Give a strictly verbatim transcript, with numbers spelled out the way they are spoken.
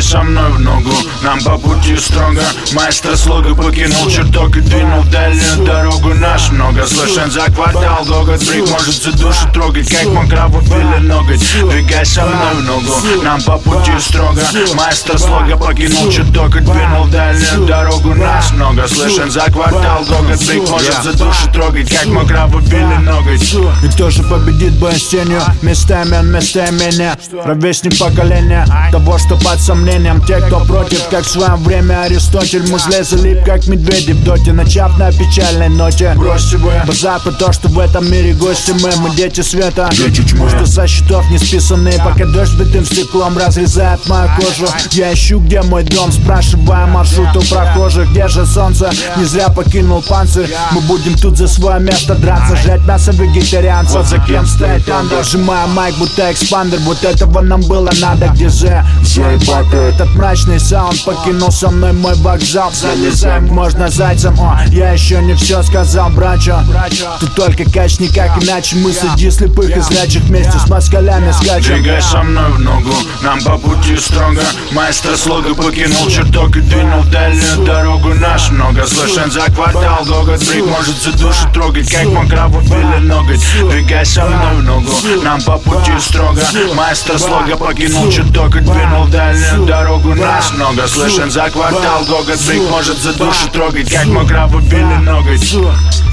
Двигай со мной в ногу, нам по пути строго. Маэстро слога покинул чертог и двинул в дальнюю дорогу. Наш много слышен за квартал гогот. Брик может за душу трогать, как мокрову пили ноготь. Двигай со мной в ногу, нам по пути строго. Маэстро слога покинул чертог и двинул в дальнюю дорогу. Нас много слышен за квартал гогот. Брик может за душу трогать, как мокрову пили ноготь. И кто же победит бой с тенью? Местами он, местами меня. Ровесник поколения того, что под сомнением. Те, кто против, как в свое время Аристотель. Музле залип, как медведи в доте. Начав на печальной ноте. Брось себе базар про то, что в этом мире гости мы. Мы дети света, дети тьмы, что со счетов не списанные. Пока дождь битым стеклом разрезает мою кожу. Я ищу, где мой дом, спрашивая маршрут у прохожих. Где же солнце? Не зря покинул панцирь. Мы будем тут за свое место драться. Жрать мясо вегетарианцев. Вот за кем стоит андер. Сжимая майк, будто экспандер. Вот этого нам было надо. Где же этот мрачный саунд? Покинул со мной мой вокзал. Залезаем, можно зайцем. О, я еще не все сказал, брачо. Тут только кач, никак иначе. Мы среди слепых и зрячих вместе с москалями скачем. Двигай со мной в ногу, нам по пути строго. Маэстро слога покинул чертог и двинул в дальнюю дорогу. Наш много слышен за квартал гогот. Брик может за душу трогать, как мокрову пили ноготь. Двигай со мной в ногу, нам по пути строго. Маэстро слога покинул чертог и двинул в дальнюю дорогу. Нас много слышен за квартал гогот. Брик может за душу трогать, как мокрову пили ноготь.